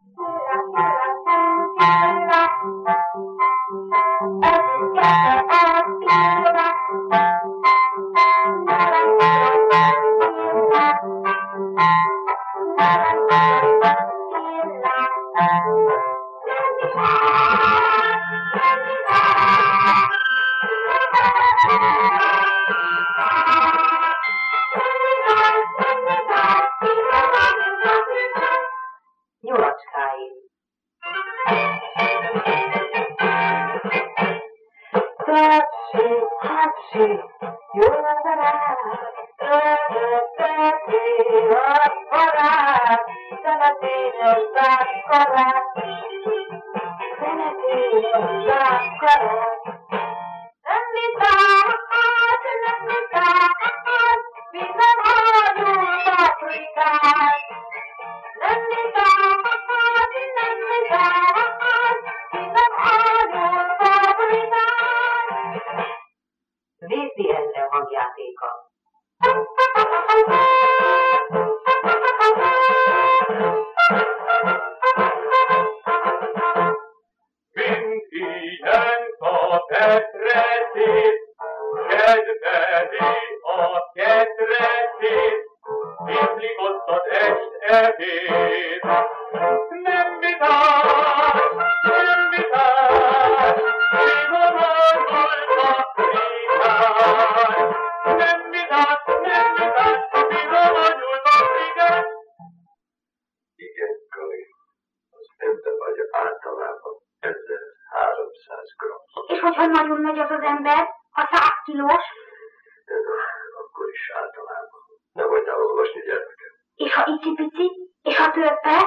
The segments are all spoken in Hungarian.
És hogyha nagyon nagy az az ember, ha 100 kilós? Akkor is általában. Nem voltál olvasni, gyermekem. És ha icipici? És ha törpe?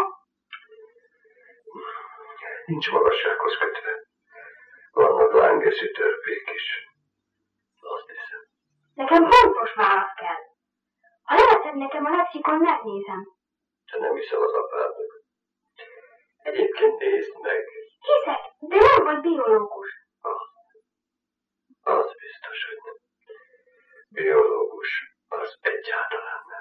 Nincs magassághoz kötve. Vannak lángeszi törpék is. Azt hiszem. Nekem pontos válasz kell. Ha leveszed nekem a lexikon, megnézem. Te nem hiszel az apádnak. Egyébként nézd meg. Hiszek, de nem vagy biológus. Az biztos, hogy nem. Biológus az egyáltalán nem.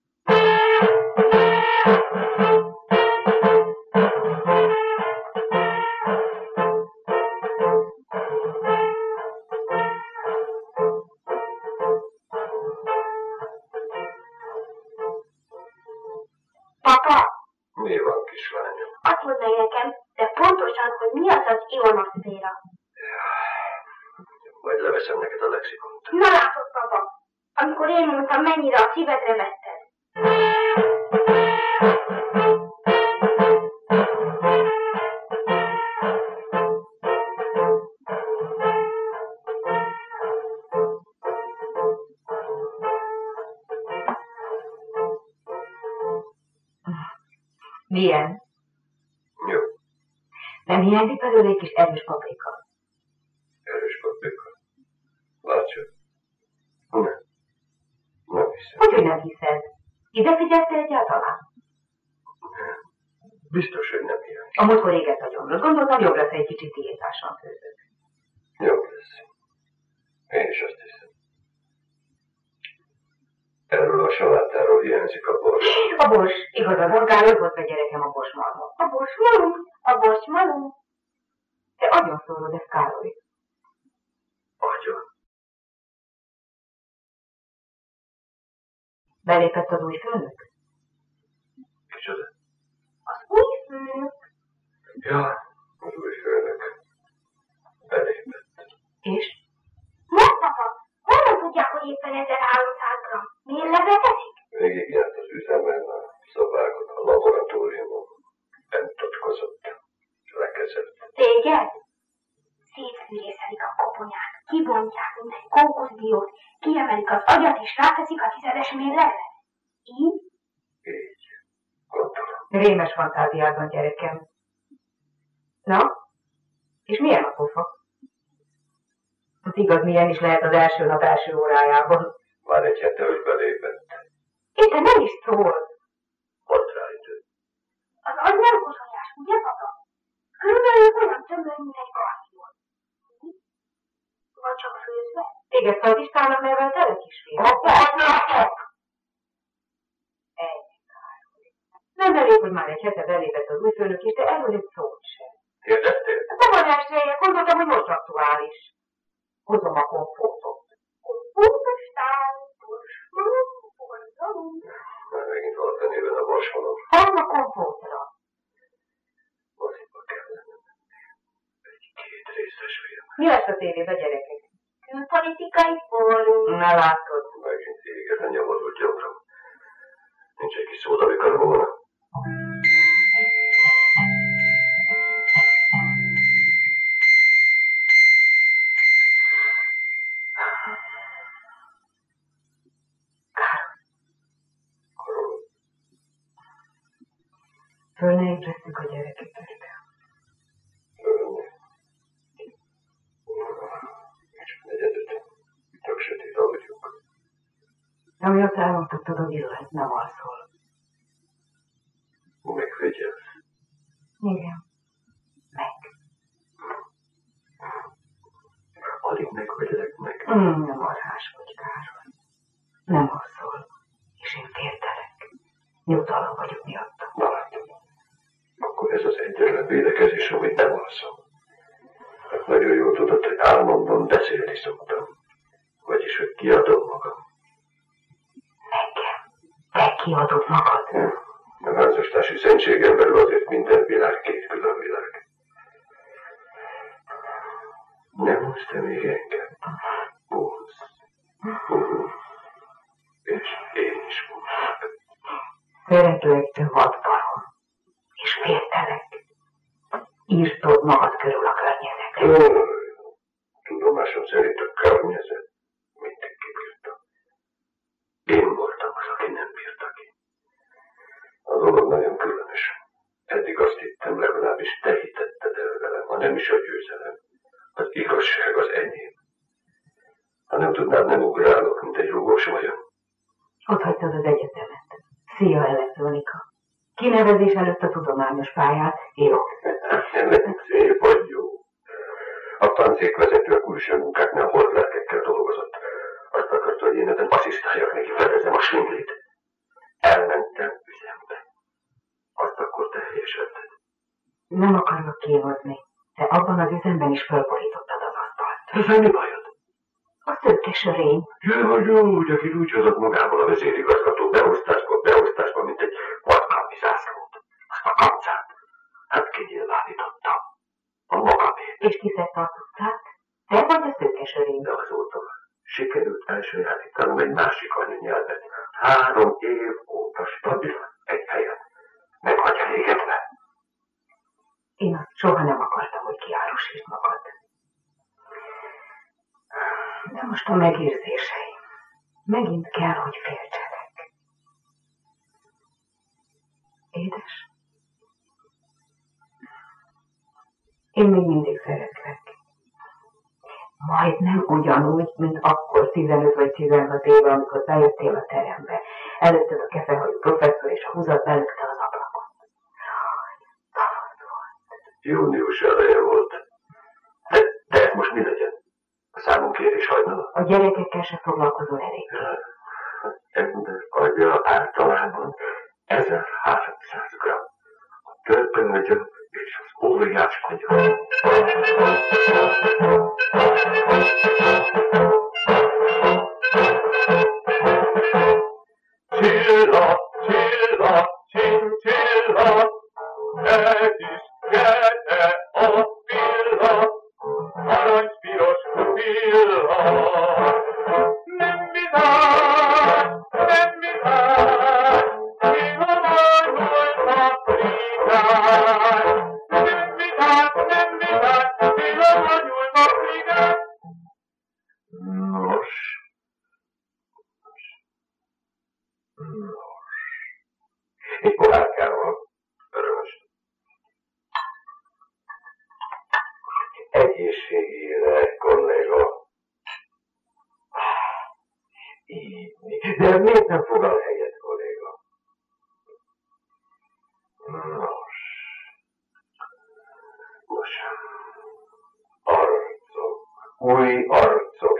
Papa! Mi van, kislányom? Azt mondd meg nekem, de pontosan, hogy mi az az ionoszféra. Majd leveszem neked a lexikont. Na látod, papa, amikor én mondtam, mennyire a szívedre vetted. Milyen? Jó. Nem hiányzik belőle egy kis erős paprika? Erős paprika? Látja? Nem hiszem. Hogy nem hiszed? Ide figyelsz egyáltalán? Nem. Biztos, hogy nem hiányzik. A múltkor égett a gyomrod. Gondoltam, jobb lesz, egy kicsit diétásan főzök. Jobb lesz. Én is azt hiszem. Erről a salátáról hiányzik a bors. A bors, igazad van, Károly volt a gyerekem a borsmalmot. A borsmalom, a borsmalom. Te agyon szólod, ez Károly. Agyon. Belépett az új főnök? Kicsoda? Az új főnök? Ja, az új főnök. Belépett. És? Most, papa, honnan tudják, hogy éppen 1300 gramm? Mérlegre teszik? Végigjárt az üzemen, a szobákon, a laboratóriumon. Bemutatkozott. Lekezett. Téged? Szétfűrészelik a koponyát, kibontják minden kókuszdiót, kiemelik az agyat és ráteszik a 10-es mérlegre. Így? Így. Gondolom. Rémes fantáziád van, gyerekem. Na? És milyen a pofa? Az igaz, milyen is lehet az első nap első órájában. Már egy hete, hogy belépett. Itt nem is szól. Ott rá idő. Az agy nem koszonyás, ugye, papa? Körülbelül olyan tömör, mint egy karfiol. Vagy csak főzve? Téged szadistának neveltelek is, fiam? Apának! Nem elég, hogy már egy hete belépett az új főnök, és te erről egy szót sem. Kérdeztél? Nem van esélye, gondoltam, hogy most aktuális. Hozom a kompótot. Már megint alatt a néven a borsolom. Hozom a kompótra. Moziba kellene. Egy 2 részes film. Mi lesz a tévébe, gyerekek? Külpolitikai fórum. Na látod. Megint éget a nyomorult gyomrom. Nincs egy kis szódabikar volna. Föl ne ébresztük a gyerekeket. Tök sötét aludjuk. Amiatt elmondtad a villányt, nem alszol. Megfigyelsz? Igen. Meg. Alig megfigyelek meg. Nem marhás vagy, Károly. Nem alszol. És én féltelek. Nyugtalan vagyok miatta. Na látod. Akkor ez az egyetlen védekezés, amit nem alszom. Hát nagyon jól tudod, hogy álmomban beszélni szoktam. Vagyis, hogy kiadom magam. Nekem? Te kiadod magad? A házastársi szentségen belül azért minden világ 2 külön világ. Nem húzz te még engem. Húzz. És én is húzzak. Szeretlek, te vadbarom. És féltelek. Írtod magad körül a környezetet. Tudomásom szerint a környezet mindig kibírta. Én voltam az, aki nem bírta ki. A dolog nagyon különös. Eddig azt hittem, legalábbis te hitetted el velem, ha nem is a győzelem. Az igazság az enyém. Ha nem tudnád, nem ugrálok, mint egy rúgós vajon. Ott hagytad az egyetemet. Szia, elektronika. Kinevezés előtt a tudományos pályát. Jó. Nem szép vagy jó. A tancékvezető a külső munkáknál holdlelkekkel dolgozott. Azt akarta, hogy én ezen asszisztáljak neki, fedezem a singlit. Elmentem üzembe. Azt akkor te helyeselted. Nem akarok kínozni, de abban az üzemben is fölborítottad az asztalt. Ezzel mi bajod? A szőke sörény. Jó, úgy, aki úgy hozott magából a vezérigazgató beosztásba, mint egy vadkámi zászlót. Azt a kapcát. Hát kinyilvánítottam. A magamét. És kiszedte a cuccát? Te vagy a szőke sörény? De azóta sikerült elsajátítanom egy másik anyanyelvet. 3 év óta stabilan egy helyen. Meg vagy elégedve. Én azt soha nem akartam, hogy kiárusítsd magad. De most a megérzéseim megint kell, hogy féltsenek. Édes? Én még mindig szeretlek. Majdnem ugyanúgy, mint akkor 15 vagy 16 éve, amikor bejöttél a terembe. Előtted a kefehajú professzor és a húzat belökte az ablakon. Tavasz volt. Június eleje volt. De ez most mi legyen? A számunkérés hajnala? A gyerekekkel se foglalkozol elég. Ember agya általában 1300 gramm. A törpömögyön és az óriás agya. Csilla, csilla, csilla, ez is gyere a villa, aranyspiros villa. Nem bizony, villományul napligát. Nem bizony, villományul napligát. Nos. Egy pohárkával. Örömös. Egészségére, kolléga. Így. De miért nem foglal helyet, kolléga? Nos. Arcok. Új arcok.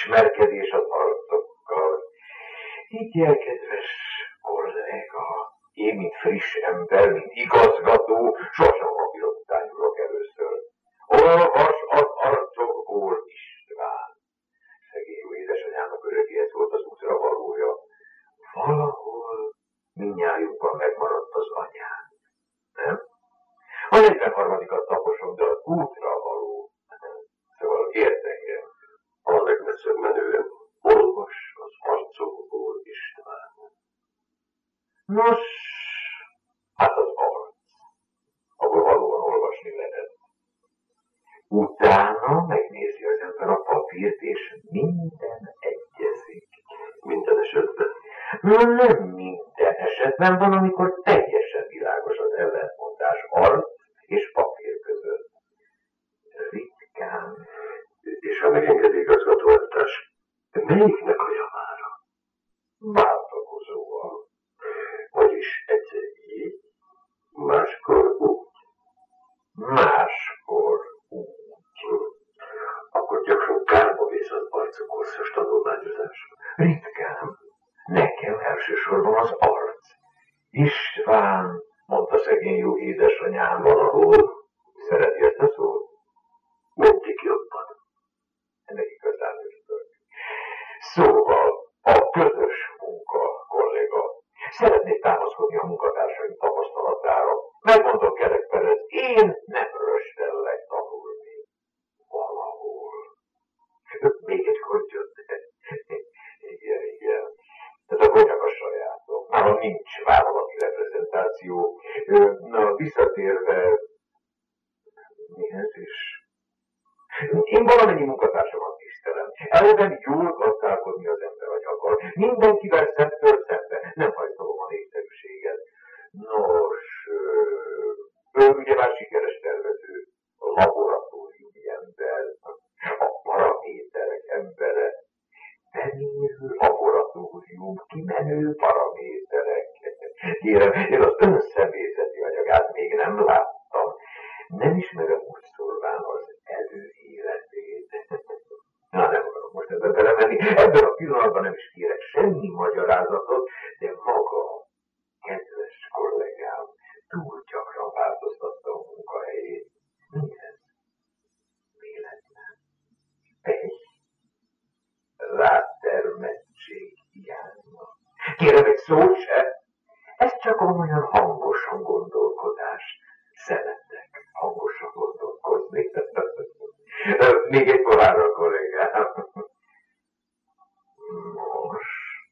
Ismerkedés az arcokkal. Higgyel, kedves kolléga, Én, mint friss ember, mint igazgató, sosem papírok után ülök először. Olvas az arcokból, István! Szegény jó édesanyámnak örökéhez volt az útra valója. Valahol mindnyájunkban megmaradt az anyám. Nem? A 43-at taposom, de az útra való. Szóval ért engem. A legmesszebb menően olvas az arcokból, István. Nos, hát az arc. Abból valóban olvasni lehet. Utána megnézi az ember a papírt, és minden egyezik. Minden esetben? Nem minden esetben van, amikor teljesen világos az ellentmondás arc és papír között. Ritkán. És ha megengedi igazgatóeltárs, melyiknek a javára? Váltakozóval. Vagyis egyszer így, máskor úgy. Máskor úgy. Akkor gyakran kárba vész az arcok hosszas tanulmányozás. Ritkán. Nekem elsősorban az arc. István, mondta szegény jó édesanyám valahol. Szereti ezt a szót? Mindig jobban. Ennek igazán örülök. Szóval a közös munka, kolléga. Szeretnék támaszkodni a munkatársaim tapasztalatára. Megmondom, Kerek Perez, én nem röstellek tanulni. Valahol. Még egy kortyot. Igen. Tehát a konyak a sajátom. Nálam nincs vállalati reprezentáció. Na, visszatérve, mihez is? Én valamennyi munkatársamat tisztelem. Elven jól gazdálkodni az ember anyaggal. Mindenkivel szemtől szembe. Nem hajszolom a népszerűséget. Nos, ugye már sikeres tervező, laboratóriumi ember, a paraméterek embere, bemenő laboratórium, kimenő paraméterek. Kérem, én az ön személyzeti anyagát még nem láttam. Nem ismerem úgy szólván az előéletét. Na, nem akarom most ebben belemenni. Ebben a pillanatban nem is kérek semmi magyarázatot, de maga, kedves kollégám, túl gyakran változtatta a munkahelyét. Mi ez? Véletlen. Pech. Rátermettség hiánya. Kérem, egy szót se? Ez csak olyan hangosan gondolkodás. Szeretek hangosan gondolkozni. Még egy korára, kollégám. Nos.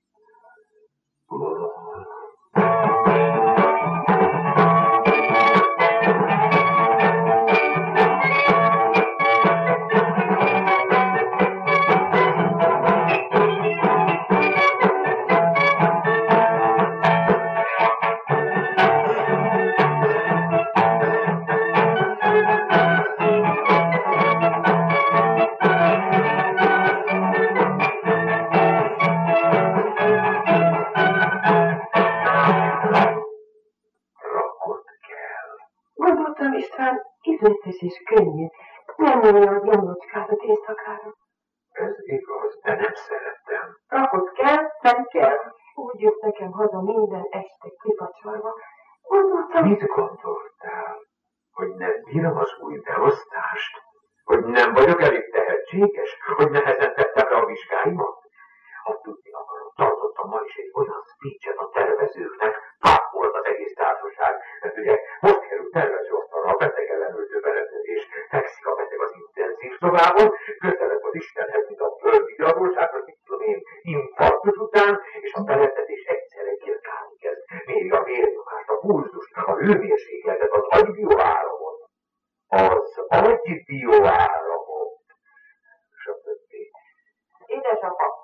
Ízletes és könnyű, nem olyan nyomocskázat éjszakára. Ez igaz, de nem szerettem. Rakott kell, nem kell. Úgy jött nekem haza minden este kipacsolva. Gondoltam... Mit gondoltál? Hogy nem bírom az új beosztást? Hogy nem vagyok elég tehetséges? Hogy nehezen tettem le a vizsgáimat? Ha tudni akarom, tartottam ma is egy olyan speechet a tervezőknek, pár volt az egész társaság, mert ugye most kerül tervezőasztalra a beteg ellenőrző berendezés, fekszik a beteg az intenzív szobában, közelebb az Istenhez, mint a földi gyarlóságra, mit tudom én, infarktus után, és a berendezés egyszerre kirkálni kezd, méri a vérnyomást, a pulzust, a hőmérsékletet, az agybioáramot. Az agybioáramot. Stb. Édesapa!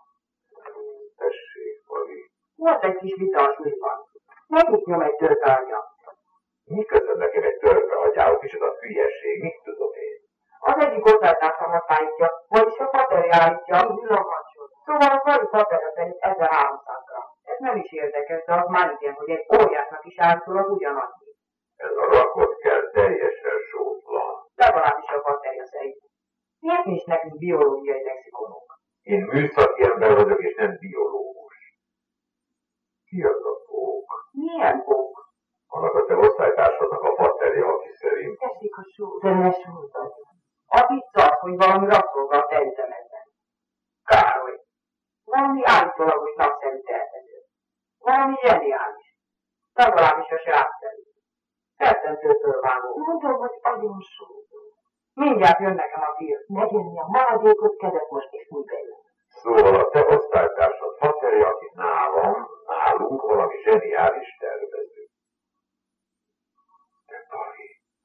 Tessék, Mari. Volt egy kis vita a suliban. Nekik nyom egy törpeanyag. Mi közön nekem egy törpeagyához is az a hülyeség, mit tudom én? Az egyik osztálytársamat állítja, vagyis a Pateri állítja a villankacsot. Szóval a Fali Patera szerint 1300-ra. Ez nem is érdekes, de az már igen, hogy egy óriásnak is állítólag ugyanannyi. Ez a rakot kell teljesen sótlan. Legalábbis a Pateri szerint. Miért nincs nekünk biológiai lexikonunk? Én műszaki ember vagyok, és nem biológus. Ki az a pók? Milyen pók? De ne súlyzod. A vicc az, hogy valami rabszolga terítemedben. Károly. Valami állítólagos napszerű tervező. Valami zseniális. Legalábbis a srácszerű. Rettentő fölvágó. Mondom, hogy agyon súlyzó. Mindjárt jön nekem a film. Megyenni a maradékot, kedek most és úgy bejön. Szóval a te osztálytársad Fateri, aki nálunk valami zseniális tervező. De Pali,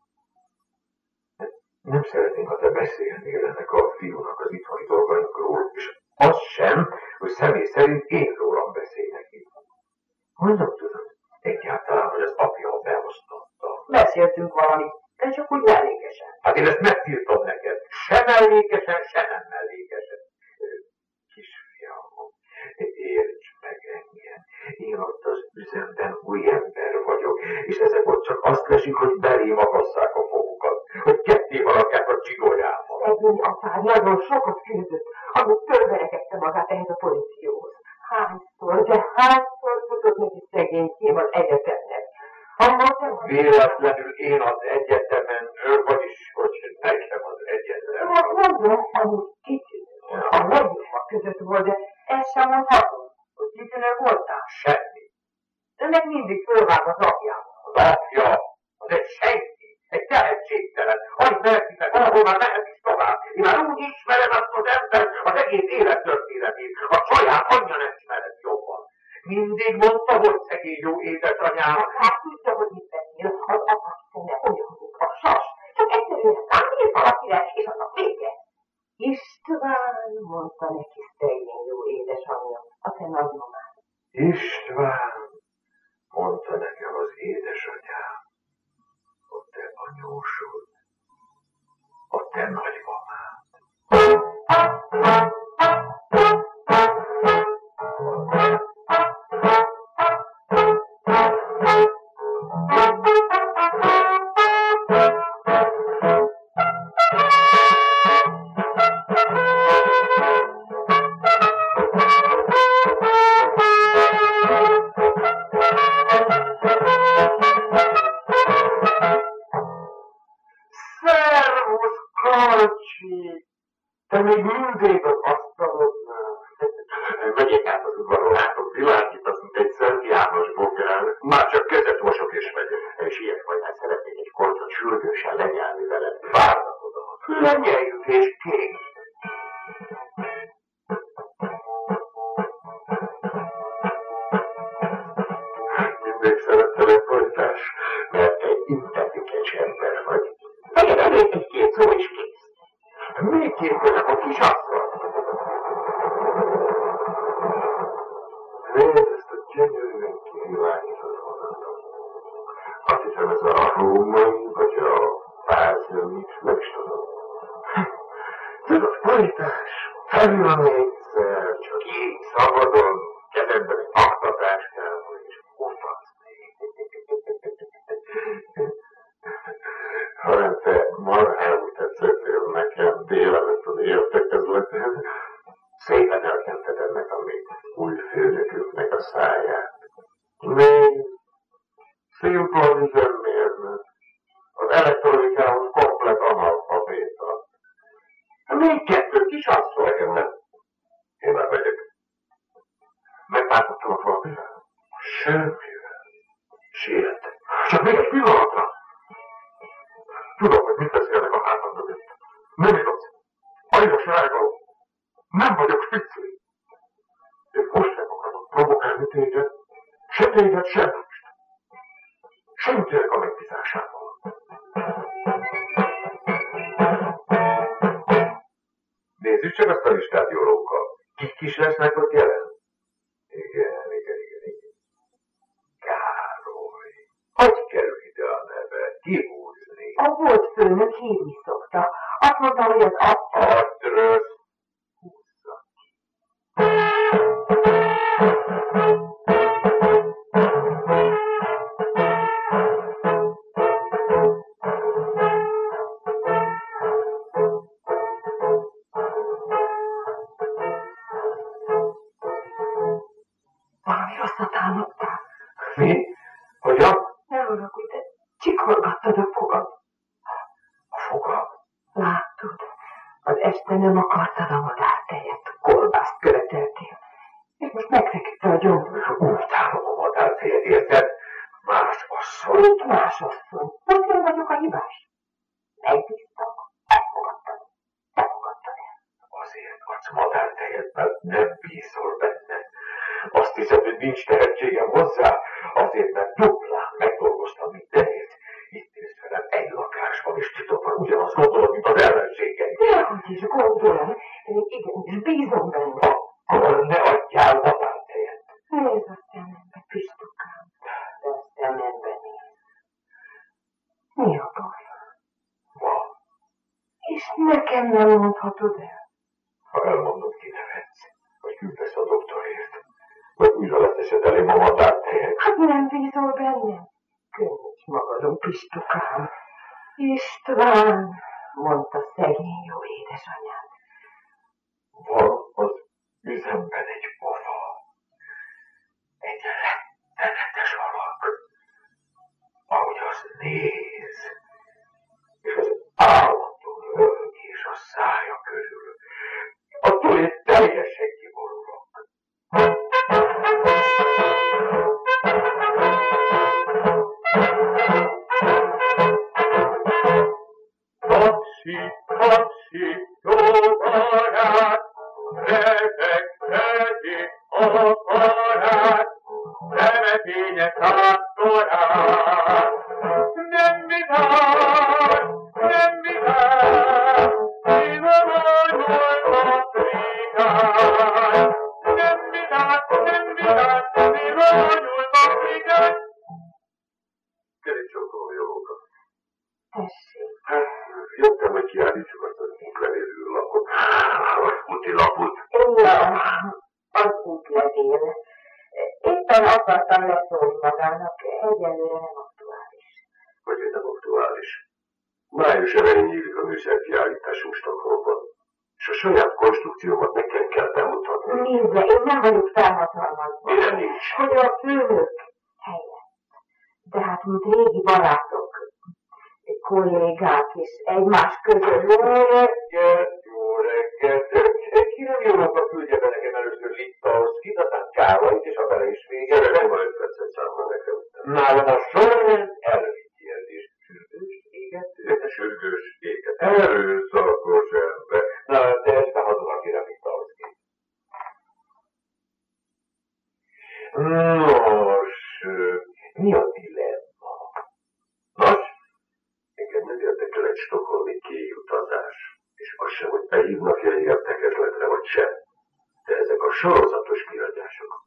nem szeretném, ha te beszélnél ennek a fiúnak az itthoni dolgainkról, és az sem, hogy személy szerint én rólam beszélj neki. Honnan tudod egyáltalán, hogy az apja beosztotta? Beszéltünk valamit, de csak úgy mellékesen. Hát én ezt megtiltom neked. Se mellékesen, se nem mellékesen. Kisfiam, érts meg engem. Én ott az üzemben új ember vagyok, és ezek ott csak azt lesik, hogy belém akasszák a fogukat, hogy ketté valakják a csigolyámat. Szegény apád nagyon sokat küzdött, amit fölverekedte magát ehhez a pozícióhoz. Hányszor futott neki szegénykém az egyetemnek. Véletlenül én az egyetemen, vagyis, hogy nekem az egyetem. Hát mondom, amit kitűnő. A legjobbak között volt, de ezt sem mondhatom, hogy kitűnő voltál. Semmi. De meg mindig fölvág az apjába. Az apja, az egy senki, egy tehetségtelen. Alig mehet meg, ahol már mehet is tovább. Én már úgy ismerem azt az ember az egész élettörténetét, a saját anyja nem ismered jobban. Mindig mondta, hogy szegény jó édesanyám. Hát tudja, hogy mit beszél, az apák szeme olyan, mint a sas. Csak egyszerűen ránéz valakire, és annak vége. István, mondta neki szegény jó édesanyja, a te nagymamád. István, mondta nekem az édesanyám, a te anyósod, a te nagymamád. Te még mindig az asztalodnál. Megyek át az udvaron, látok világítasz, mint egy Szent János bogár. Már csak kezet mosok és megyek. És ilyet majd hát szeretnék egy kortyot sürgősen lenyelni veled. Várnak oda. Lenyeljük és kész. Mindig szerettelek folytás, mert te intelligens ember vagy. Legyen elég egy-két szó is kész. Még képzelek a kis asszony. Nézd ezt a gyönyörűen kivilágított vonatot. Azt hiszem ez a római, vagy a pázői, nem is tudom. Tudod, folytás, felülni egyszer, csak így szabadon, kezedben egy aktatáskával, és utazni. Hanem te marhául tetszettél nekem délelőttön értekezleten, szépen elkented ennek a még új főnöküknek a száját. Nézd, szimpla üzemmérnök, az elektronikához komplet analfabéta. Még kettő kis asszony, nem? Én már megyek. Megváltottam a falbélet. Semmivel. Sietek. Csak még egy pillanatra. Tudom, hogy mit beszélnek a hátam mögött. Nem igaz. Alig a srágalom. Nem vagyok spicli. Én most sem akarok provokálni téged. Se téged, se most. Senkinek a megbízásával. Nézzük csak azt a listát jólókkal. Kik is lesznek ott jelen? Igen. Károly. Hogy kerül ide a neve? Kihúzni. A volt főnök hívni szokta. Azt mondta, hogy az Adrös. Húzza ki. valami rosszat álmodtál. Mi? Hogyan? Ne haragudj, de csikorgattad a fogad. te nem akartad a madártejet, kolbászt követeltél, és most megfeküdte a gyomra. Utálom a madártejet, érted? Más asszony. Mit más asszony? Most én vagyok a hibás. Megbíztak, elfogadtad. Te fogadtad el. Azért adsz madártejet, mert nem bízol benne. Azt hiszed, hogy nincs tehetségem hozzá, azért, mert duplán megdolgoztam mindenét. Itt nézd velem egy lakásban, és titokban ugyanaz gondolod, mint az ellenségeim. Dehogy is gondolom, igenis bízom benne. Akkor ne adjál madártejet. Nézd a szemembe, Pistukám, de a szemembe nézd. Mi a baj? Van. És nekem nem mondhatod el? Ha elmondod, kinevetsz, vagy küldesz a doktorért, vagy újra leteszed elém a madártejet. Hát nem bízol bennem? Könnyíts magadon, Pistukám. István, mondta szegény jó édesanyád. Van az üzemben egy pofa. Egy rettenetes alak. Ahogy az néz, és az állandó röhögés a szája körül. Attól én teljesen kiborulok. Taxi, taxi, jó barát, repegteti a barát, remeténye traktorát. Nem vidám, nem vidám, szívamányol Afrikán. Nem vidám, szívamányol Afrikán. Gyere csókolom, jókat. Tessék. Jöttem, hogy kiállítsuk azt az útlevélő lapot, az úti lapot. Igen, az útlevél. Éppen akartam leszólni magának, egyelőre nem aktuális. Vagy nem aktuális. Május elején nyílik a műszerkiállításunk Stockholmban, és a saját konstrukciómat nekem kell bemutatni. Nézze, én nem vagyok felhatalmazva. Mire nincs? Hogy a főnök helyett. De hát, mint régi barátok, kollégák is egymás között. Jó reggelt! Kérem, jónapra küldje be nekem először Littauszkit, aztán Károlyt, és a vele is vége. Nem van 5 percet számol nekem. Nálam a sorrend előtt kérdés. Sürgős égető? Sürgős égető. Erőszakos ember. Na, de ezt behadolak, kérem Littauszkit. Nos, mi a dilemma? Nos, engem nem érdekel egy stockholmi kiutazás, és az sem, hogy behívnak-e egy értekezletre, vagy sem. De ezek a sorozatos kiadások.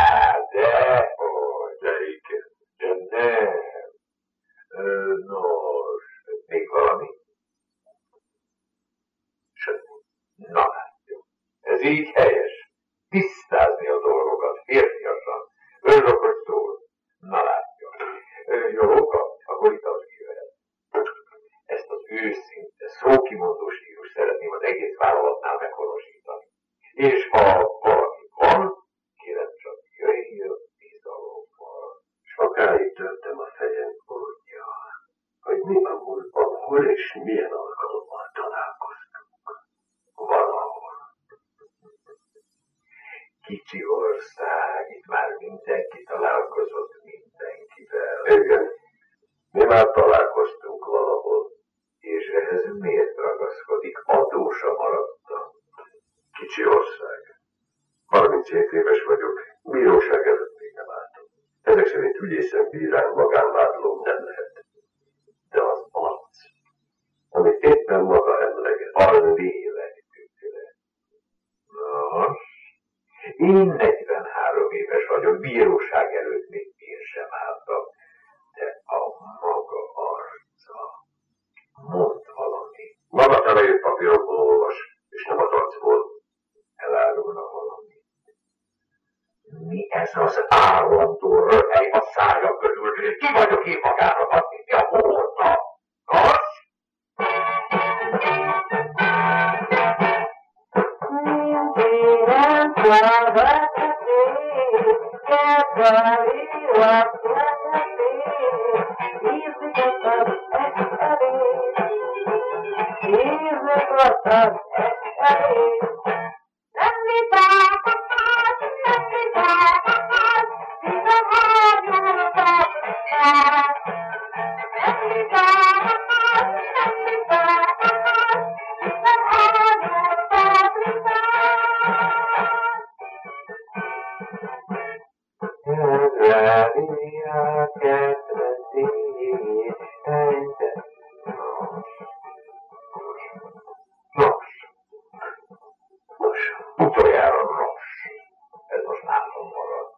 De igen, de nem. Nos, még valami? Semmi. Na látjuk. Ez így helyes. Tisztázni a dolgokat férfiasan. Örökos szól. Na látjuk. Jóka, akkor itt az kijöhet. Ezt az őszinte, szókimondó stílus szeretném az egész vállalatnál meghonosítani. És ha valami van, kérem csak jöjjön bizalommal. Sokáig törtem a fejem, hogy mi a múltban, hol és milyen alkalommal találkoztunk. Valahol. Kicsi ország, itt már mindenki találkozott mindenkivel. Igen, mi már találkoztunk valahol, és ehhez miért ragaszkodik? Adósa maradtam. Kicsi ország. 37 éves vagyok, bíróság előtt még nem álltam. Ezek szerint ügyészen bírán magánvádlóm nem lehet. De az arc, amit éppen maga emleget, a lélektükre. Nos, én 43 éves vagyok, bíróság előtt még én sem álltam, de a maga arca. Mondd valami. Maga elejét papírokból olvas, és nem az arcból. Elárulna valamit. Mi ez az állandó röhely a szája körül? Ki vagyok én magának, azt hiszi a hóta? Nos? Minden felveteti, kedveli lapveteti, ízlikottabb ezt elé, ízlikottabb ezt Utoljára nos. Ez most nálam marad.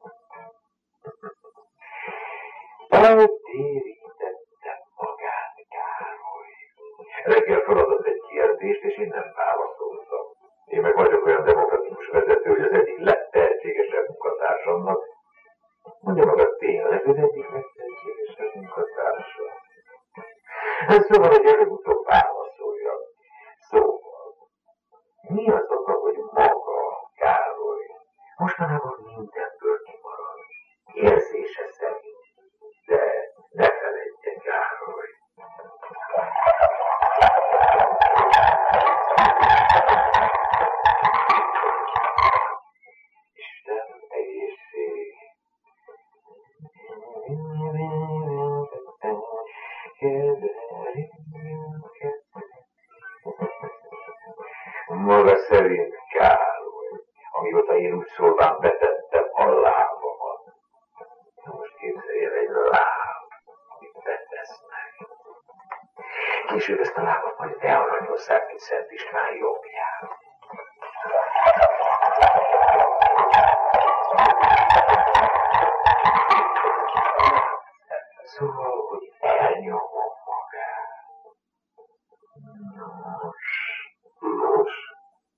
Eltérítettem magát, Károly. Reggel feladott egy kérdést, és én nem válaszoltam. Én meg vagyok olyan demokratikus vezető, hogy az egyik legtehetségesebb munkatársamnak, mondja maga tényleg az egyik legtehetségesebb munkatársa. Szóval, hogy előbb-utóbb válaszolja. Szóval, mi az oka, hogy maga, Károly, mostanában mindenből kimarad, érzése szerint, de ne feledje, Károly. Isten egészség. Maga szerint, Károly, amióta én úgy szólván betettem a lábamat. Most képzeljen egy láb, amit betesznek. Később ezt a lábat majd bearanyozzák, mint Szent István jobbját. Szóval, hogy elnyomom magát. Nos.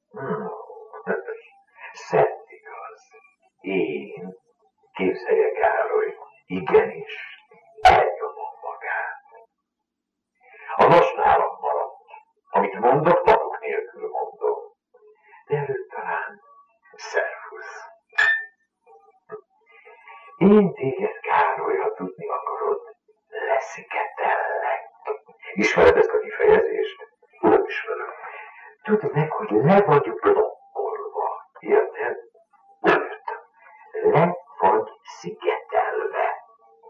Szent igaz. Én, képzelje, Károly, igenis, elnyomom magát. A nos nálam maradt, amit mondok, papok nélkül mondom. De előtt talán szervusz. Én téged, Károly, ha tudni akarod, leszigetellek. Ismered ezt a kifejezést? Nem ismerem. Tudd meg, hogy le vagy blokkolva. Érted? Nem értem. Le vagy szigetelve.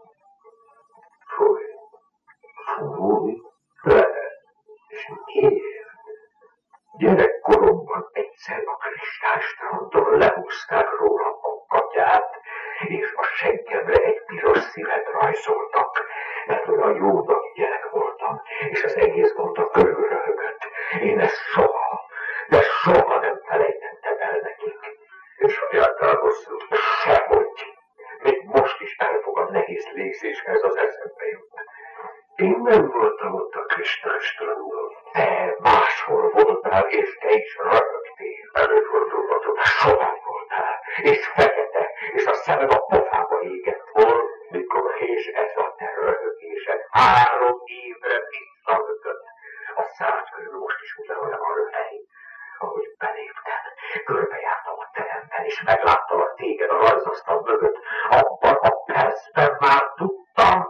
Fúj. Fúj. Lehet. És miért? Gyerekkoromban egyszer a kristálystrandon lehúzták rólam a gatyát, és a seggemre egy piros szívet rajzoltak, mert olyan jó nagy gyerek voltam, és az egész gonda körülröhögött. Én ezt soha, de soha nem felejtettem el nekik. És ha jártál rosszul? Sehogy. Még most is elfog a nehéz légzéshez az eszembe jut. Én nem voltam ott a kristálystrandon. Te máshol voltál, és te is röhögtél. Előfordulhatott. Soha voltál, és fekete, és a szemed a pofába égett volt. Mikor? És ez a te röhögésed 3 évre visszaötött. A szád körül most is ugyanolyan a röhely. Ahogy beléptem, körbejártam a teremben, és megláttalak téged a rajzasztal mögött. Abban a percben már tudtam,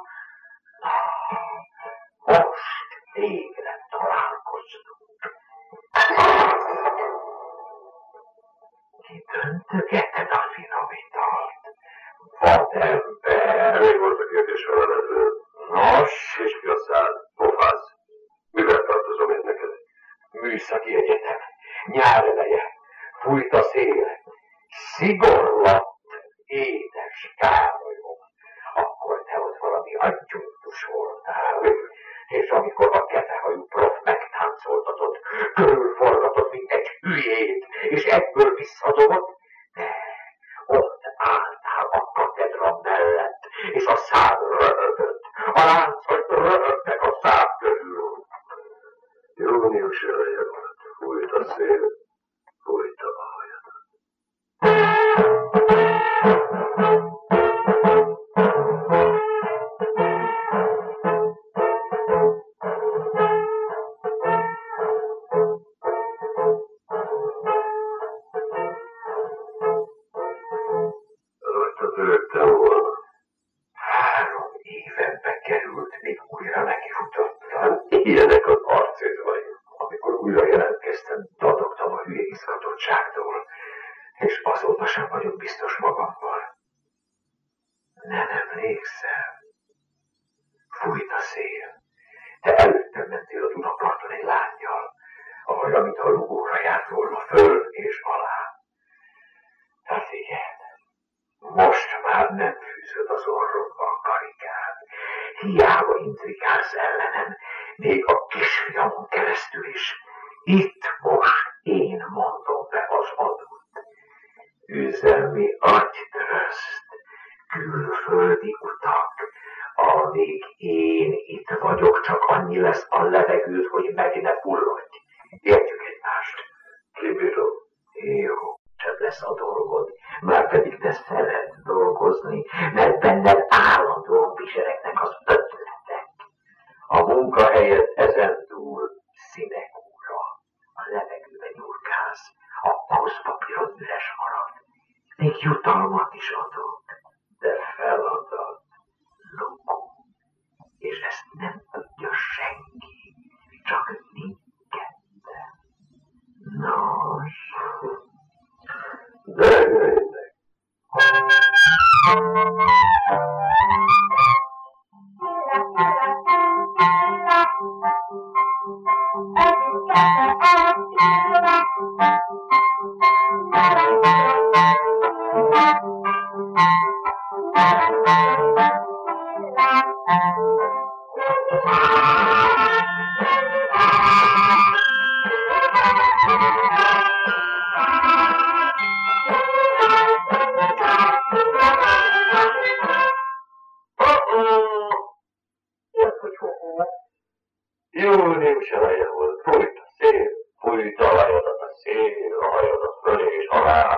most végre találkoztunk. Kidöntögeted a finomítalt. Vadember! Elég volt a kérdés felelező. Nos, és mi a szád? Pofáz. Mivel tartozom én neked? Műszaki egyetem. Nyár eleje. Fújt a szél. Szigorlott. Édes Károlyom. Akkor te ott valami adjunktus voltál. És amikor a ketehajú prof megtáncoltatott, körülforgatott, mint egy hülyét, és egyből visszadobott, te ott álltál a katedra mellett, és a szád röhögött, a láncok röhögtek a szád körül. Június eleje volt, fújt a szél, fújt a hajad. Rögtön volna. 3 évembe került, még újra nekifutottam. Ilyenek az arcézvaim. Amikor újra jelentkeztem, dadogtam a hülyék a lugóra járt volna föl és alá. Hát igen, most már nem fűzöd az orrodba a karikát. Hiába intrigálsz ellenem, még a kisfiamon keresztül is. Itt most én mondom be az adót. Üzelmi agytröszt, külföldi utak. Amíg én itt vagyok, csak annyi lesz a levegőt, hogy meg ne fulladj. Értjük egymást. Kibírom. Jó, sem lesz a dolgod. Márpedig te szeret dolgozni, mert benned állandóan viseregnek az ötletek. A munkahelyed ezen túl színekúra. A levegőben nyurkálsz, a pauszpapírod üres marad. Még jutalmat is adok, de feladat lukó. És ezt nem tudja senki, csak mi ketten. Nos, de jöjjnek. Június eleje volt, fújt a szél, fújt a hajadat a szél, a hajadat fölé és alá,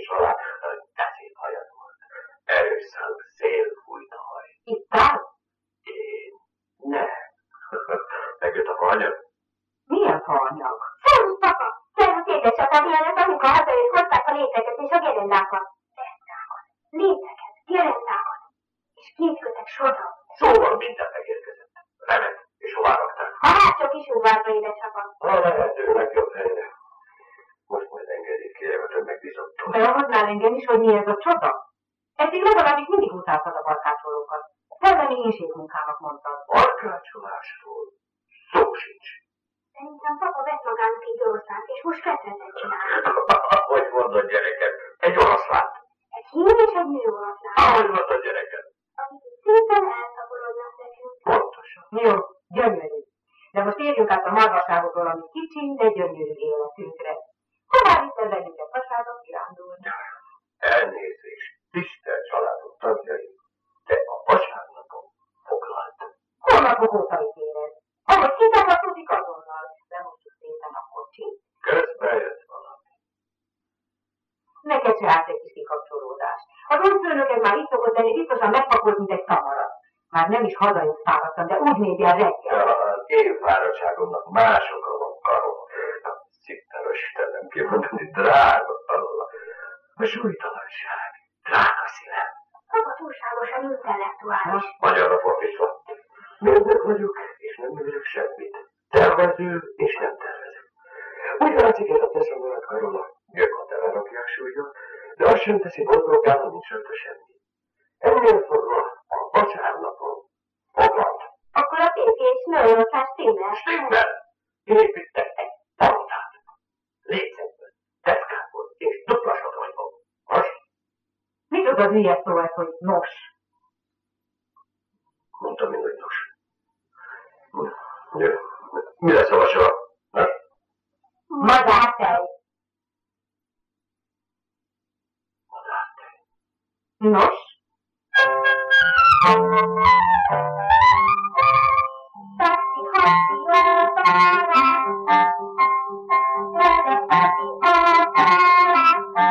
de szép hajad volt. Erőszak szél fújt a haj. Itt áll? Én? Nem. Megjött a faanyag? Milyen faanyag? Szervusz, papa! Szervusz, édesapám, mielőtt anyuka hazajött, hozták a léceket és a gerendákat. Léceket, gerendákat. És 2 kötek sodrat. Szóval minden megérkezett. Remek, és hová rakták? A hátsó kis udvarba, édesapám. A lehető legjobb helyre. Most majd engedjék kérem, hogy megbízottam. Behoznál engem is, hogy mi ez a csoda? Eddig legalábbis mindig utáltad a barkácsolókat. Szellemi éjségmunkának mondtad. Barkácsolásról szó sincs. Szerintem papa vett magának egy oroszlánt, és most ketretet csinál. Hogy mondod, gyerekem? Egy oroszlánt? Egy hím és egy nő oroszlán. Ahogy mondod, gyerekem? Akik szépen elszaporodnak nekünk. Pontosan. Jó, gyönyörű. De most érjünk át a marhaságokról, ami kicsi, de gyönyörű életünkre. Hová viszel bennünket vasárnap kirándulni? Elnézést, tisztelt családok tagjai, de a vasárnapon foglalt. Hónapok óta ítéred. Ahogy kitakarodik azonnal, bemossuk szépen a kocsit. Közben jött valami. Neked se állt egy kis kikapcsolódás. Az útfőnöked már itt szokott lenni, biztosan megpakolt, mint egy szamarat. Már nem is hazajött fáradtan, de úgy nézi a reggel. Az én fáradtságomnak mások a karom. Szinte Istenem kimondani, drága Allah. A súlytalanság, drága szívem. Papa túlságosan intellektuális. Magyarra fordítva. Mérnök vagyok, és nem művelök semmit. Tervező, és nem tervező. Úgy látszik, ez a teszomolat karola, jök a telerakja a súlyra, de azt sem teszi boldogán, ha nincs rajta semmi. Ennél fogva a vasárnapon foglalt. Akkor a pénzi és nőoroszlán stimmel. Stimmel! Építek egy palotát. Lécekből, deszkából és dupla sodronyból. Most? Mit az hülye szó ez, hogy nos? Mondtam én, hogy nos. Mi lesz a vasara? Madártej. Madártej. Nos? Taxi, hossi, óvárá. Gyere, taxi, óvárá.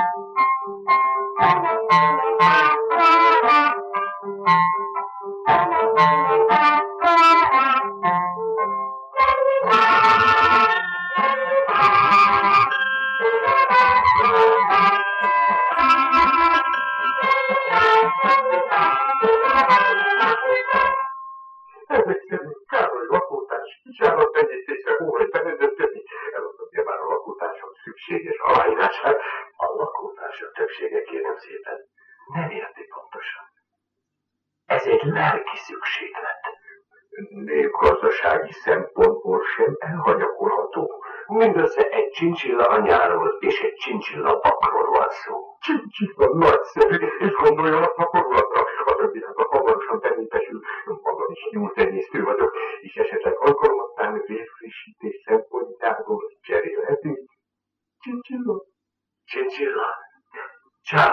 Károly lakótárs, kicsának tenyésztésre óvai benedönteni, elmondja már a lakótársak szükséges aláírását. A lakótársak többsége, kérem szépen, nem érti pontosan. Ez egy lelki szükséglet. Népgazdasági szempontból sem elhanyagolható. Mindössze egy csincsilla anyáról és egy csincsilla apról van szó. Csincsilla nagyszerű, és gondoljanak a korlatra. A többiek hamarosan természetül, magam is nyúltenyésztő vagyok, és esetleg alkalmattán vérfrissítés szempontjából cserélhetünk. Csincsilla. Csincsilla. Ciao.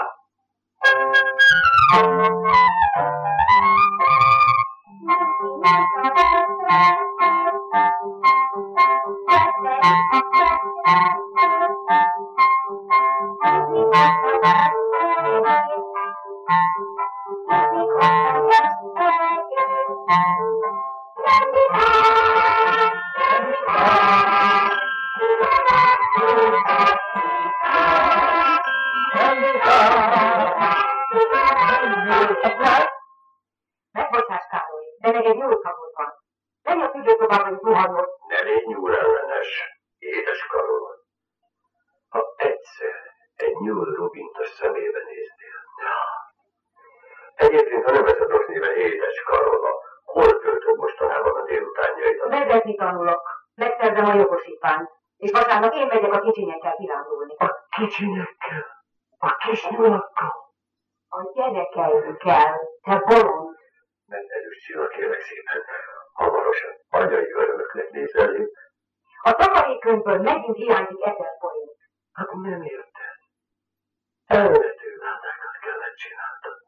Megbocsáss, Károly, de meg egy nyúlkapod van. Menj a fürdőszobába, hogy zuhanyod. Ne légy nyúlellenes, édes Karola. Ha egyszer egy nyúl Rubintos szemébe néznél. Egyébként, ha nevezed rossz néven édes Karola, hol töltöd mostanában a délutánjaidat? Vezetni tanulok. Megszerzem a jogosítványt. És vasárnap én megyek a kicsinyekkel kirándulni. A kicsinyekkel? A kis nyulakkal? A gyerekeinkkel. Te bolond. Mert erős Csilla, kérlek szépen, hamarosan anyai örömöknek néz elém. A takarékkönyvből megint hiányzik 1000 forint. Hát nem érted. Elvető ládákat kellett csináltatni.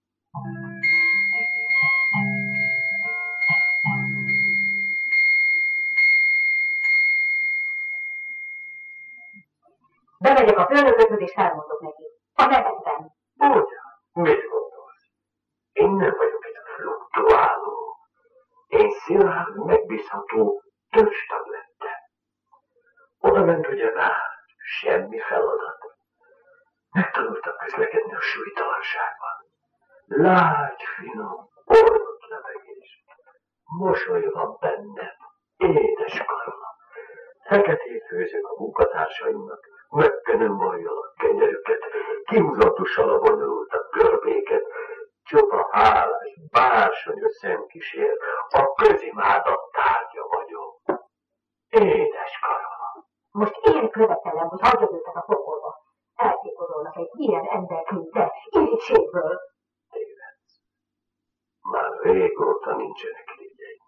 Bemegyek a főnökökhöz és felmondok neki. A nevetben. Ugyan, mit gondolsz? Én nem vagyok egy fluktuáló. Én szilárd, megbízható törzstag lettem. Oda ment ugye rá, semmi feladat. Megtanultam közlekedni a súlytalanságban. Lágy, finom, orrott levegés. Mosoly van bennem, édes Karola. Feketét főzök a munkatársaimnak, mökkenőn vajjal a kenyerüket, kihúzatosan a bonyolultabb görbéket, csupa hálás, bársonyos szemkísér, a közimádat tárgya vagyok. Édes Karola. Most én követelem, hogy hagyjad őket a pokolba. Eltékozolnak egy ilyen embert, mint te, irítségből. Tévedsz. Már régóta nincsenek irigyeim.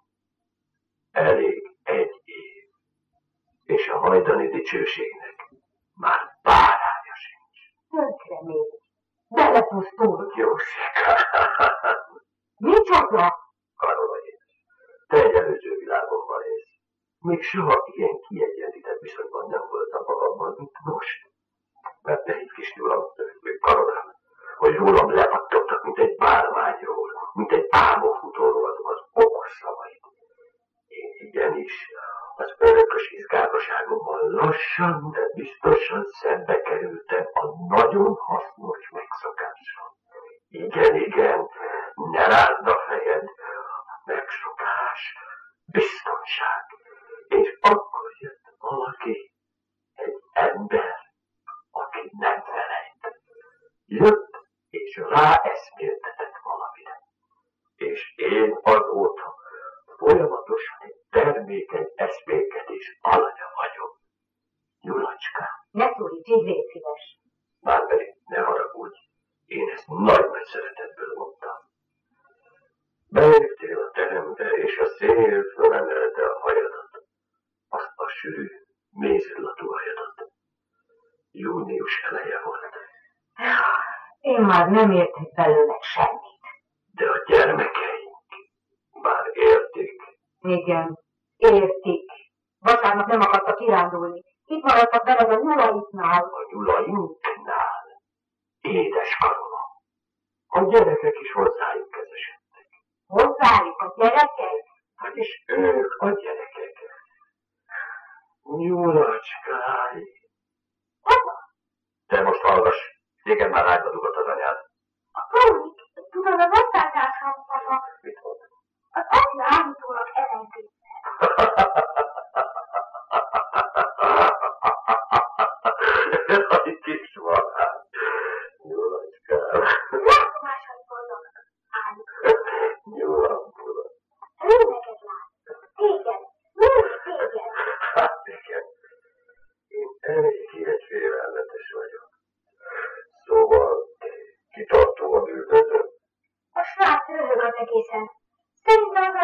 Elég egy év. És a hajdani dicsőségnek már báránya sincs. Tönkre még. Belepusztul. Jósika. Micsoda? Karola édes. Te egy előző világomban élsz. Még soha ilyen kiegyenlített viszonyban nem voltam magammal, mint most. Mert te egy kis nyulam, Karolám, hogy rólam lepattogtak, mint egy bálványról, mint egy álmokfutóról azok az okos szavaid. Én igenis az örökös izgálgaságommal lassan, de biztosan szembe kerültem a nagyon hasznos megszokással. Igen, igen, ne rázd a fejed, a megszokás, biztonság. És akkor jött valaki, egy ember, aki nem felejt. Jött és ráeszméltetett valamire. És én azóta folyamatosan egy termékeny eszmékedés alanya vagyok. Gyulacskám. Ne szólíts, így légy szíves. Márpedig ne haragudj, én ezt nagy szeretetből mondtam. Beértél a terembe, és a szél fölemelte a hajadat, azt a sűrű, mézillatú hajadat. Június eleje volt. Én már nem értek belőle semmit. De a gyermekeink már értik. Igen, értik. Vasárnap nem akartak kirándulni. Itt maradtak veled a nyulaiknál. A nyulainknál. Édes Karola. A gyerekek is hozzájuk kezesedtek. Hozzájuk a gyerekek? Vagyis ők a gyerekek. Nyulacskáj. Te most hallgass, téged már ágyba dugott az anyád. A Tónik, tudod, az osztálytársam maga, Mit mond? az apja állítólag elengedte. Egy kis varázs. Nyulacskám. Látsz máshogy boldog állítólag. Nyulambulat. Ő neked lát. Téged. Mind téged. Hát igen.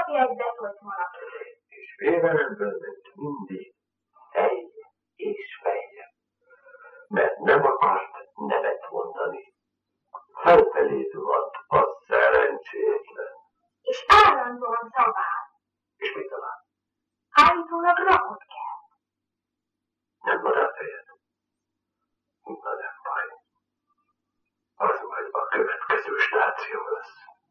valaki egy beszólt valaki. És félelemből ment mindig egy és feljebb. Mert nem akart nevet mondani. Felfelé zuhant, az szerencsétlen. És állandóan zabál. És mit talál? Állítólag rakot kell. Nem maradt helyet. Na nem baj. Az majd a következő stáció lesz.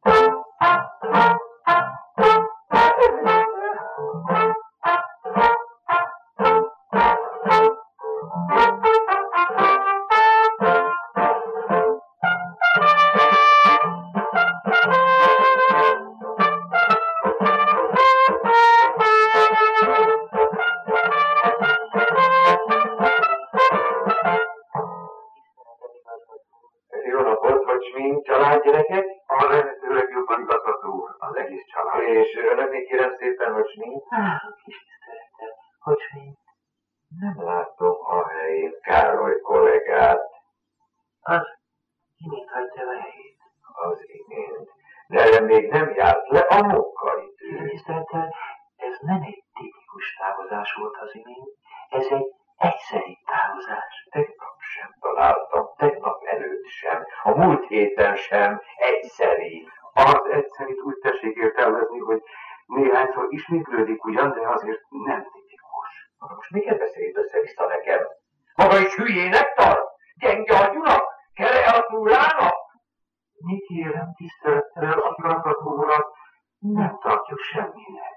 Jó napot, hogy mind családgyerekek? A lehetőleg jobban igazgató az egész család. És önöknek kérem szépen, hogy mind? Kis tiszteletem, hogy mind? Nem látom a helyét, Károly kollégát. Az imént hagyta a helyét. Az imént. De még nem járt le a munkaidő. Tiszteletem, ez nem egy tipikus távozás volt az imént, ez egy egyszeri távozás. Tegnap sem találtam, tegnap előtt sem, a múlt héten sem, egyszeri. Az egyszerit úgy tessék értelmezni, hogy néhányszor ismétlődik ugyan, de azért nem tipikus. Most miket beszélt össze-vissza nekem? Maga is hülyének tart? Gyenge agyúnak? Kreatúrának? Mi kérem tisztelettel az igazgató urat, nem tartjuk semminek.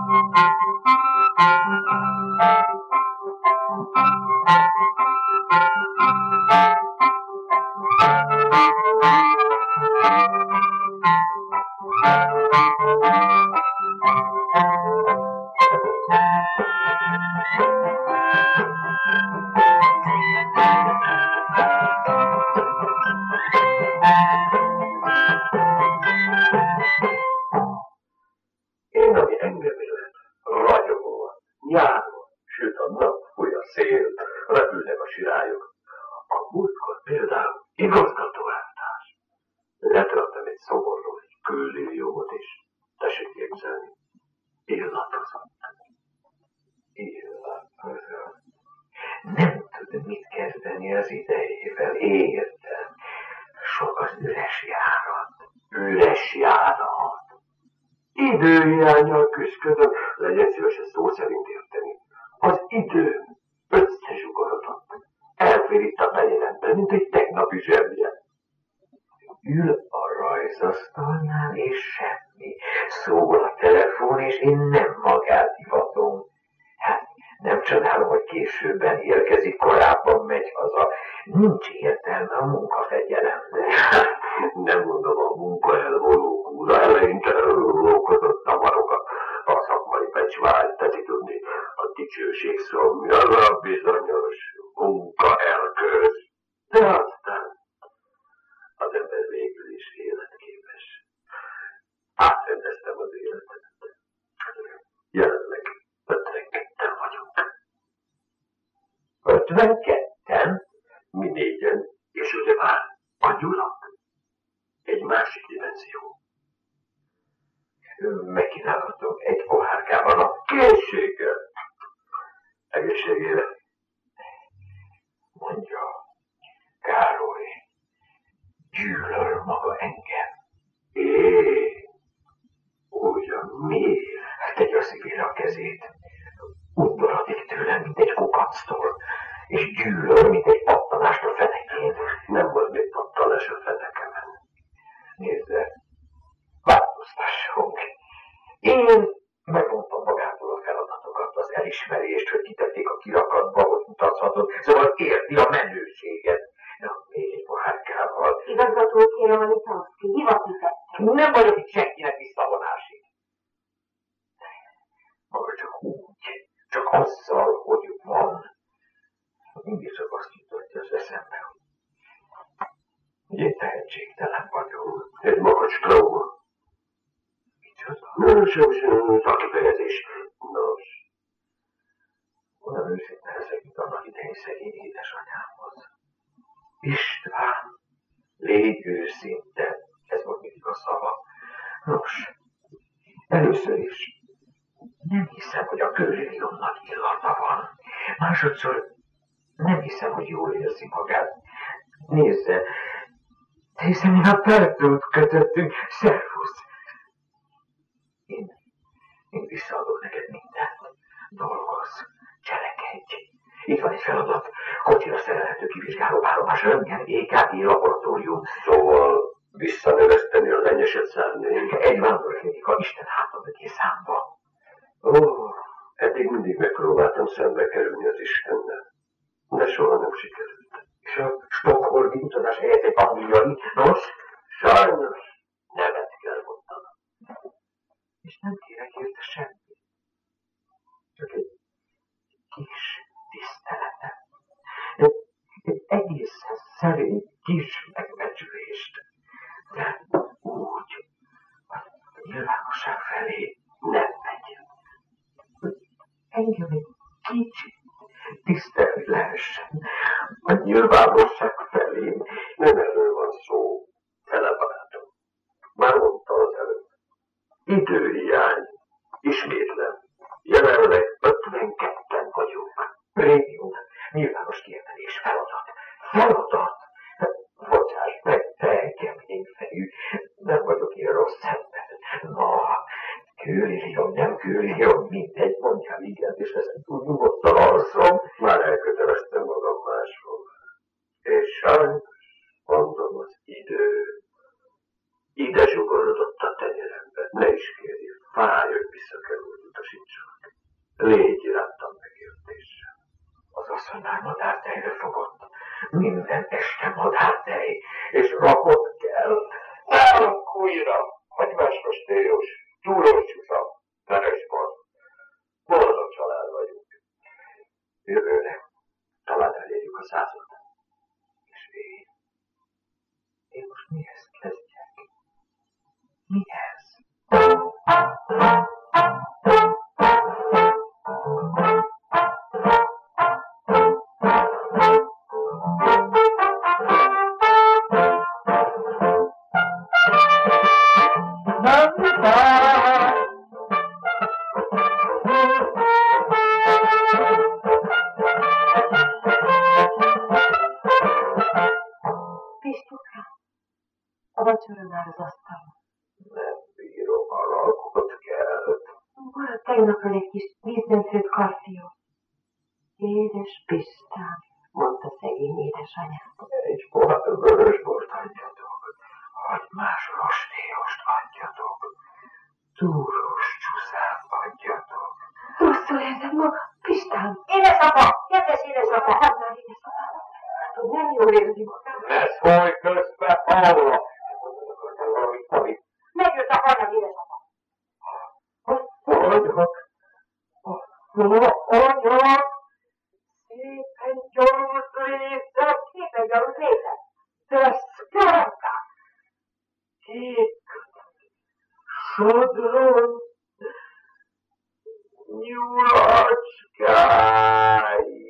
Én, ami engem illet, ragyogóan, nyáron, sőt a nap fúj a szél, repülnek a sirályok. A múltkor például igazgatóelvtárs. Letöltem egy szomorú, egy kőliliómot is. Tessék képzelni, illatozott. Illatozott. Nem tud mit kezdeni az idejével, értem. Sok az üres járat. Üres járat. Időhiánnyal küszködöm, legyen szívesen szó szerint érteni. Az időm összezsugorodott. Elfér itt a fejelemben, mint egy tegnapi zsebje. Ül a rajzasztalnál és semmi. Szól a telefon és én nem magát hivatom. Hát nem csodálom, hogy későbben érkezik, korábban megy haza. Nincs értelme a munkafegyelemnek. Nem mondom, a munka elvoló kúra eleinte lókozott tavarok a szakmai becsvágy, tetszik tudni, a dicsőség szomja, az a bizonyos munka elköz. De aztán az ember végül is életképes. Átrendeztem az életet. Jelenleg 52-en vagyunk. 52-en? Mi négyen, és ugye már a Gyulak. Egy másik dimenzió. Megkínálhatom egy pohárkában a Készséggel. Egészségére. Mondja, Károly, gyűlöl maga engem. Ugyan miért? Tegye szívére a kezét. Undorodik tőlem, mint egy kukactól, és gyűlöl, mint egy pattanást a fenekén. Nem volt még pattanás a fenekemen. Nézze, változtassunk. Én megmondtam magától a feladatokat, az elismerést, hogy kitették a kirakatba, hogy utazhatott, szóval érti a menőséget. Na, még egy pohárkával. Igazgató kérem, amit Tomszki, hivatítette. Nem vagyok itt senkinek visszavonásig. Maga csak úgy, csak azzal, hogy van. Mindig csak azt jutatja az eszembe, hogy én tehetségtelen vagyok. Egy makacska úr. Micsoda? Sem szakifejezés. Nos. Olyan őszinte ezek, mint annak idején szegény édesanyámhoz. István, légy őszinte, ez volt mindig a szava. Nos, Először is nem hiszem, hogy a kőlériumnak illata van. Másodszor nem hiszem, hogy jól érzi magát. Nézze, hiszen mi a percút kötöttünk. Szervusz! Én visszaadok neked mindent. Dolgozz, cselekedj. Itt van egy feladat. Kocsira szerelhető kivizsgáló állomás, röntgen, EKG, laboratórium. Szóval visszanevezteni a lenyeset szárnyait. Egy vándorklinika, Isten háta mögé számba. Eddig mindig megpróbáltam szembe kerülni az Istennel, de soha nem sikerült. És a stockholmi utazás helyett egy angliai, nos? Sajnos nevet kell mondanom. És nem kérek érte semmit. Csak egy kis tiszteletet. Egy egészen szerény kis megbecsülést. De úgy, hogy nyilvánosság felé nem megy. Engem egy kicsit tisztelni lehessen a nyilvánosság felé. Nem erről van szó, fele barátom. Már mondta az előbb. Időhiány. Ismétlem. Jelenleg 52-en vagyunk. Prémium, nyilvános kiemelés, feladat. Bocsáss meg, te kemény fejű, nem vagyok ilyen rossz ember. Na, kőlérium, nem kőlérium, mindegy, mondjál igen, és ezen túl nyugodtan alszom. Már elköteleztem magam máshol. És sajnos, mondom, az idő ide zsugorodott a tenyerembe. Ne is kérjél, fáj, hogy vissza kell, hogy utasítsanak. Légy irántam megértéssel. Az asszony már madártejre fogott. Minden este madártej, és rakott kell. Nem, újra! Hagymásos téjos, túrós csúsza, veresbor. Boldog család vagyunk. Jövőre talán elérjük a 100-at. És én most mihez kezdjek? Mihez? A vacsora már az asztalon. Nem bírom, a alkot kell. Volt tegnapról egy kis víznemfőtt karfió. Édes Pistán, mondta szegény édesanyám. Egy pohár vörösbort adjatok, hagymás rostéost adjatok, túrós csúszát adjatok. Rosszul érzem magam, Pistán. Édesapa! Kedves édesapa! Hát már édesapám. Tudod, nem jól érzi magam. Ne szólj közbe, Paula! Megjött a harmad édesapa. Anyag! Szépen gyalult részek! Szépen gyalult részek! Deszkák! Kék sodron nyulacskái!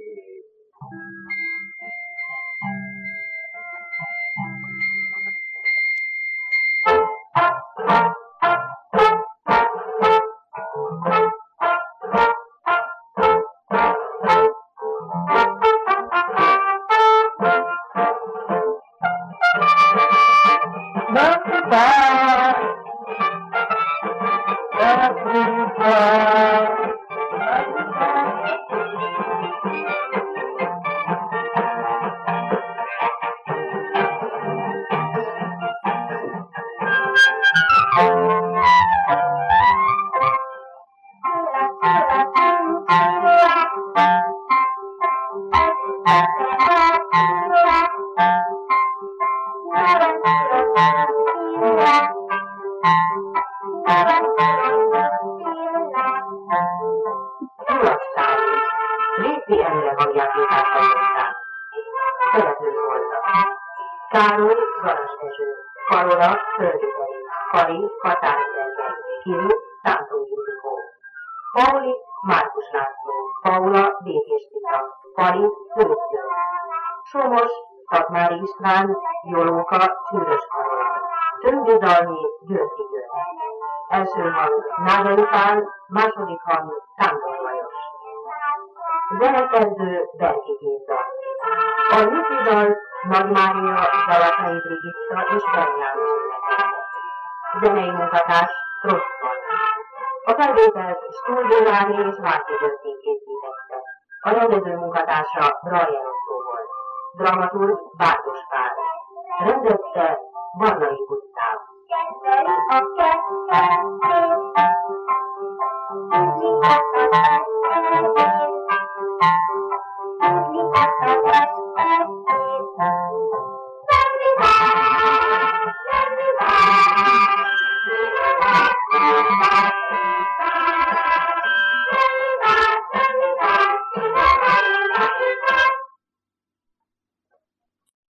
Károly, Garas Ezső, Karola, Földiteri, Kari, Katály Gergely, Kiri, Szántó Ildikó, Pauli, Márkus László, Paula, Békés Vita, Pali, Hős György, Somos, Szatmári István, Jolóka, Csűrös Karol, Tömbidalmi, Györgyi György, Első hang Nádai Pál, második hang Sándor Lajos. Zeneszerző Berki Géza. A nyugdíjat Nagy Mária, Zalatai Brigitta és Ben János énekelte. Zenei munkatárs Troszton. A felvételt Stúl Ráné és Márki Györgyén készítette. A rendező munkatársa Brajer Ottó volt. Dramaturg Bárdos Pál. Rendezte Barnai Gusztáv.